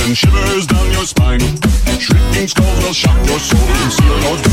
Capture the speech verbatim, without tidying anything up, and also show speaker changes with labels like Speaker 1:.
Speaker 1: send shivers down your spine. Shrieking skulls will shock your soul and seal your